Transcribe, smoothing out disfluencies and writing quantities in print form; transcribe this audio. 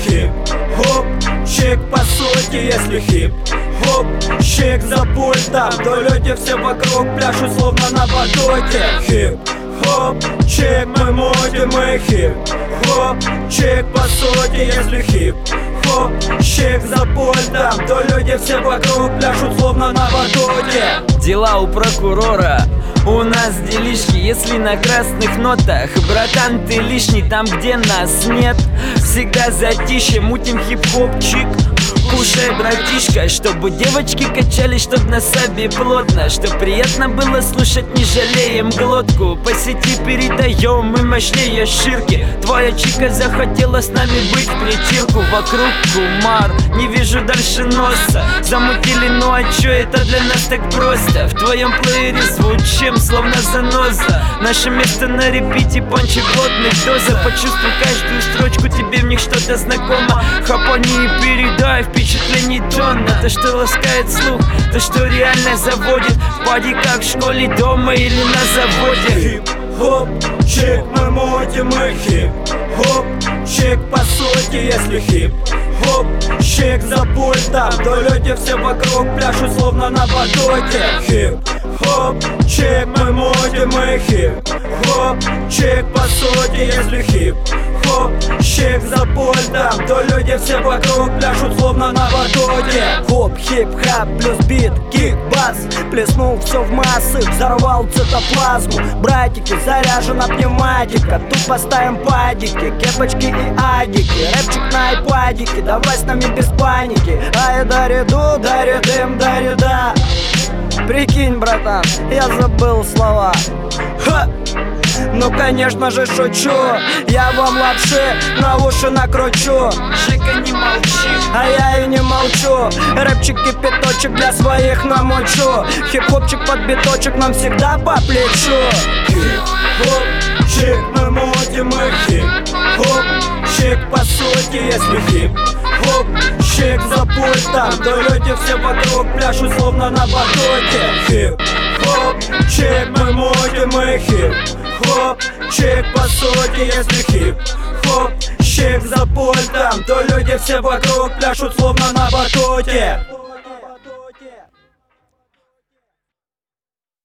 хип-хоп, чик по сути, если хип-хоп, чик за пультом, то люди все вокруг пляшут словно на потоке. Хип-хоп, чик, мы мутим, мы хип-хоп, чик по сути, если хип-хоп, чик за пультом, то люди все вокруг пляшут словно на потоке. Дела у прокурора, у нас делишки, если на красных нотах. Братан, ты лишний там, где нас нет. Всегда затишье, мутим хип-хопчик. Кушай, братишка, чтобы девочки качались, чтоб на сабе плотно, чтоб приятно было слушать, не жалеем глотку. По сети передаем, мы мощнее ширки. Твоя чика захотела с нами быть в притирку. Вокруг кумар, не вижу дальше носа. Замутили, ну а чё, это для нас так просто. В твоем плеере звучим, словно заноза. Наше место на репите, панчи плотных доза. Почувствуй каждую строчку, тебе в них что-то знакомо. Хапани и передай впечатлений тонна. То, что ласкает слух, то, что реально заводит. В паде как в школе, дома или на заводе. Хип-хоп, чик, мы мутим, мы хип-хоп, чик по сути, если хип-хоп, чик за пультом, то люди все вокруг пляшут словно на потоке. Хип-хоп, чик, мы мутим, мы хип-хоп, чик по сути, если хип-хоп, чик за пультом, то люди все вокруг пляшут словно на потоке. Хоп, хип-хап плюс бит, кик-бас, плеснул все в массы, взорвал цитоплазму. Братики, заряжена пневматика, тут поставим падики, кепочки и адики. Рэпчик на айпадике, давай с нами без паники. Ай, дариду, даридым, дарида. Прикинь, братан, я забыл слова. Ха! Ну конечно же шучу, я вам лапши на уши накручу. Жека, не молчи, а я и не молчу. Рэпчик кипяточек для своих намочу. Хип-хопчик под биточек нам всегда по плечу. Хип-хоп, чик, мы мутим, мы хип-хоп, чик по сути, если хип-хоп, чик за пультом, то люди все вокруг пляшут словно на потоке. Хип-хоп, чик, мы мутим, мы хип-хоп, чик по сути, если хип-хоп, чик за пультом, то люди все вокруг пляшут словно на потоке.